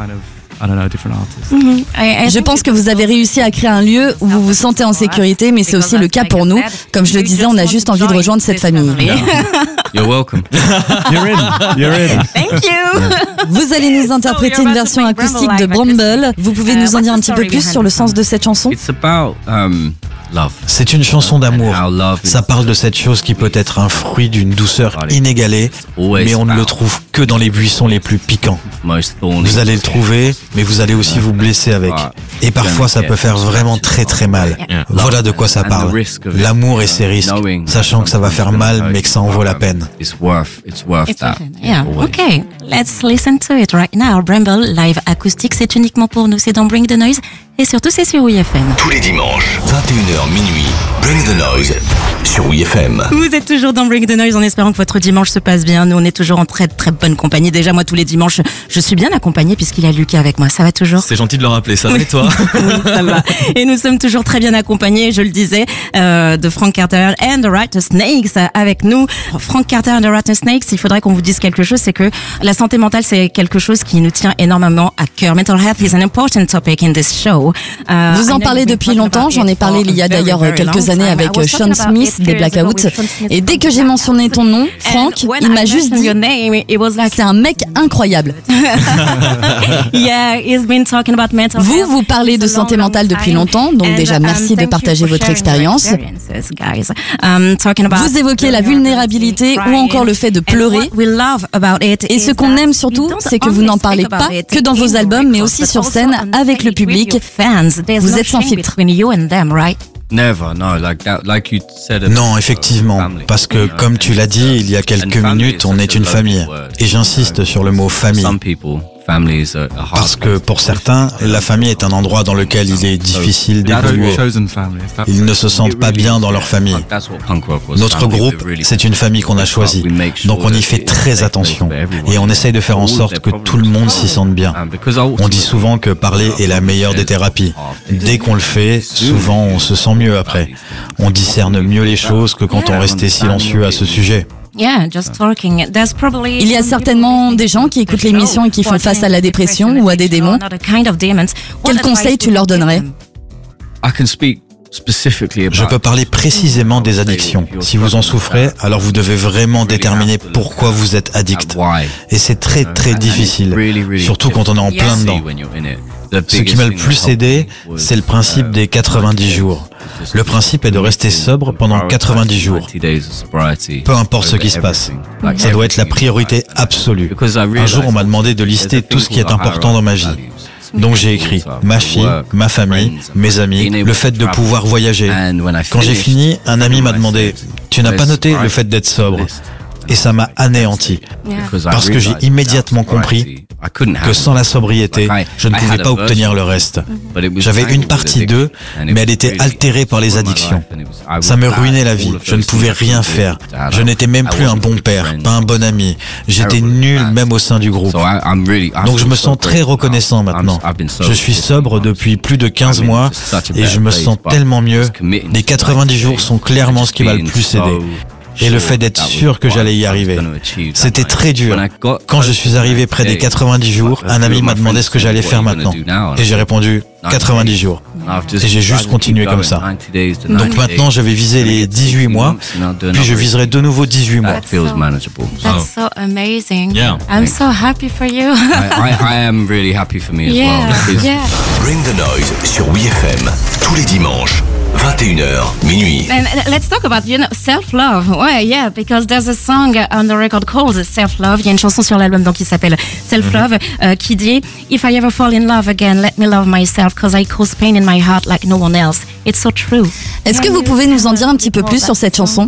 Je pense que vous avez réussi à créer un lieu où vous vous sentez en sécurité, mais c'est aussi le cas pour nous. Comme je le disais, on a juste envie de rejoindre cette famille. You're welcome. You're in. You're in. Thank you. Vous allez nous interpréter une version acoustique de Bramble. Vous pouvez nous en dire un petit peu plus sur le sens de cette chanson? It's about um C'est une chanson d'amour. Ça parle de cette chose qui peut être un fruit d'une douceur inégalée, mais on ne le trouve que dans les buissons les plus piquants. Vous allez le trouver, mais vous allez aussi vous blesser avec. Et parfois, ça peut faire vraiment très très mal. Voilà de quoi ça parle. L'amour et ses risques, sachant que ça va faire mal, mais que ça en vaut la peine. Yeah, okay. Let's listen to it right now. Bramble Live Acoustique, c'est uniquement pour nous, c'est dans Bring the Noise. Et surtout, c'est sur W F M. Tous les dimanches, vingt et une heures minuit, Bring the Noise sur W F M. Vous êtes toujours dans Bring the Noise en espérant que votre dimanche se passe bien. Nous, on est toujours en très très bonne compagnie. Déjà, moi, tous les dimanches, je suis bien accompagnée puisqu'il y a Lucas avec moi. Ça va toujours? C'est gentil de le rappeler, ça va et toi? Oui, ça va. Et nous sommes toujours très bien accompagnés, je le disais, euh, de Frank Carter and the Rattlesnakes avec nous. Frank Carter and the Rattlesnakes, il faudrait qu'on vous dise quelque chose, c'est que la santé mentale, c'est quelque chose qui nous tient énormément à cœur. Mental health is an important topic in this show. Uh, Vous en parlez depuis longtemps, j'en ai parlé il y a d'ailleurs quelques années avec Sean Smith des Blackouts. Et dès que j'ai mentionné ton nom, Frank, il m'a juste dit c'est un mec incroyable. Vous, vous parlez de santé mentale depuis longtemps, donc déjà merci de partager votre expérience. Vous évoquez la vulnérabilité ou encore le fait de pleurer. Et ce qu'on aime surtout, c'est que vous n'en parlez pas que dans vos albums, mais aussi sur scène avec le public. Vous êtes sans filtre. Non, effectivement, parce que comme tu l'as dit il y a quelques minutes, on est une famille. Et j'insiste sur le mot famille. Parce que pour certains, la famille est un endroit dans lequel il est difficile d'évoluer. Ils ne se sentent pas bien dans leur famille. Notre groupe, c'est une famille qu'on a choisie. Donc on y fait très attention. Et on essaye de faire en sorte que tout le monde s'y sente bien. On dit souvent que parler est la meilleure des thérapies. Dès qu'on le fait, souvent on se sent mieux après. On discerne mieux les choses que quand on restait silencieux à ce sujet. Il y a certainement des gens qui écoutent l'émission et qui font face à la dépression ou à des démons. Quel conseil tu leur donnerais? Je peux parler précisément des addictions. Si vous en souffrez, alors vous devez vraiment déterminer pourquoi vous êtes addict. Et c'est très très difficile, surtout quand on est en plein dedans. Ce qui m'a le plus aidé, c'est le principe des quatre-vingt-dix jours. Le principe est de rester sobre pendant quatre-vingt-dix jours. Peu importe ce qui se passe. Ça doit être la priorité absolue. Un jour, on m'a demandé de lister tout ce qui est important dans ma vie. Donc j'ai écrit ma fille, ma famille, mes amis, le fait de pouvoir voyager. Quand j'ai fini, un ami m'a demandé « Tu n'as pas noté le fait d'être sobre ?» Et ça m'a anéanti. Parce que j'ai immédiatement compris que sans la sobriété, je ne pouvais pas obtenir le reste. J'avais une partie d'eux, mais elle était altérée par les addictions. Ça me ruinait la vie. Je ne pouvais rien faire. Je n'étais même plus un bon père, pas un bon ami. J'étais nul même au sein du groupe. Donc je me sens très reconnaissant maintenant. Je suis sobre depuis plus de quinze mois et je me sens tellement mieux. Les quatre-vingt-dix jours sont clairement ce qui m'a le plus aidé. Et le fait d'être sûr que j'allais y arriver. C'était très dur. Quand je suis arrivé près des quatre-vingt-dix jours, un ami m'a demandé ce que j'allais faire maintenant. Et j'ai répondu quatre-vingt-dix jours. Et j'ai juste continué comme ça. Donc maintenant, je vais viser les dix-huit mois, puis je viserai de nouveau dix-huit mois. That's so amazing. Yeah. I'm so happy for you. I, I am really happy for me as yeah, well. Yeah. Bring the Noise sur W F M, tous les dimanches. vingt et une heures, minuit. And let's talk about, you know, self-love. Ouais, yeah, because there's a song on the record called Self-Love. Il y a une chanson sur l'album donc qui s'appelle Self-Love mm-hmm. euh, qui dit If I ever fall in love again, let me love myself because I cause pain in my heart like no one else. It's so true. Est-ce que vous pouvez nous en dire un petit peu plus sur cette chanson?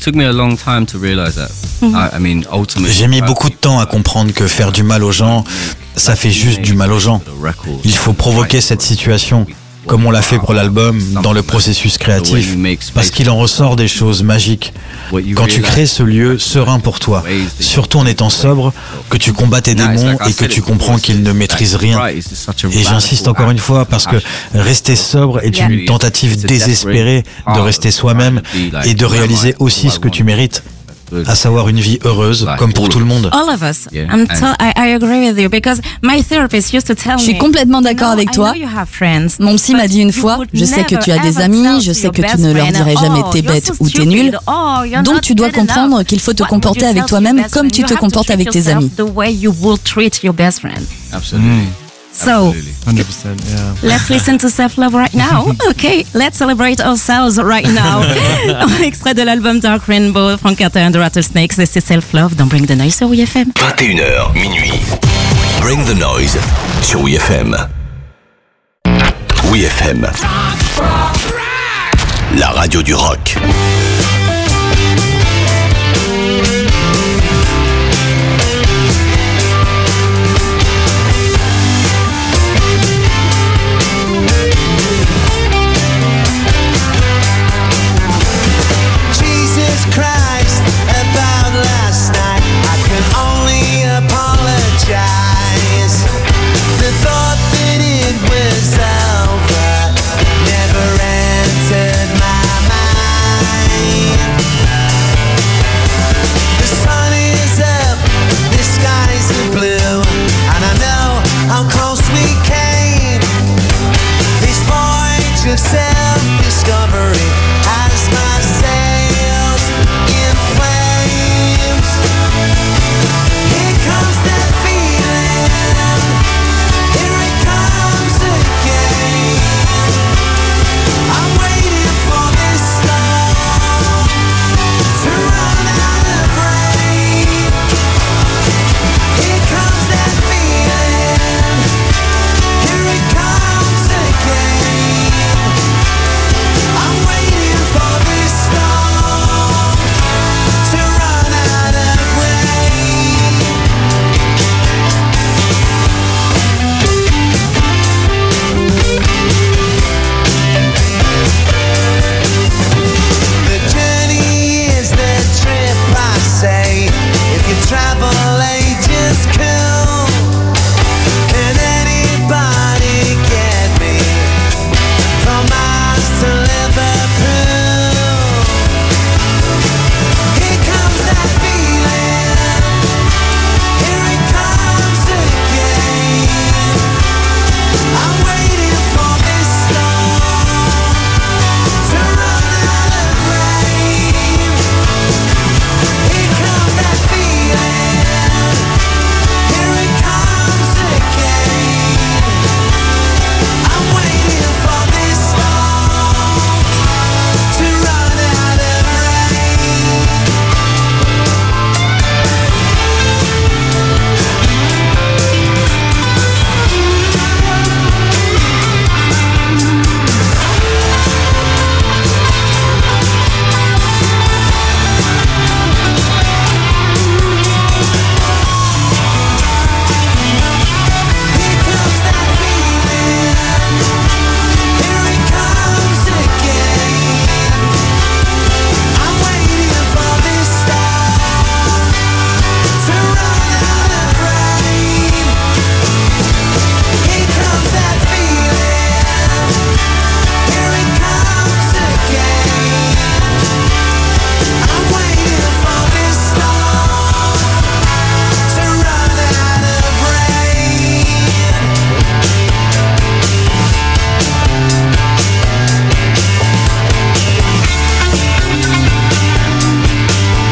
J'ai mis beaucoup de temps à comprendre que faire du mal aux gens, ça fait juste du mal aux gens. Il faut provoquer cette situation. Comme on l'a fait pour l'album, dans le processus créatif, parce qu'il en ressort des choses magiques. Quand tu crées ce lieu serein pour toi, surtout en étant sobre, que tu combats tes démons et que tu comprends qu'ils ne maîtrisent rien. Et j'insiste encore une fois, parce que rester sobre est une tentative désespérée de rester soi-même et de réaliser aussi ce que tu mérites. À savoir une vie heureuse, comme pour tout le monde. All of us. I'm to- I, I agree with you because my therapist used to tell me. Je suis complètement d'accord avec toi. Mon psy m'a dit une fois, je sais que tu as des amis, je sais que tu ne leur dirais jamais t'es bête ou t'es nul. Donc tu dois comprendre qu'il faut te comporter avec toi-même comme tu te comportes avec tes amis. Absolument. So, one hundred percent, yeah. Let's listen to Self-Love right now. Okay, let's celebrate ourselves right now. Extrait de l'album Dark Rainbow, Frank Carter and the Rattlesnakes, et c'est Self-Love dans Bring the Noise sur W F M. vingt et une heures, minuit. Bring the Noise sur W F M. W F M. La radio du rock.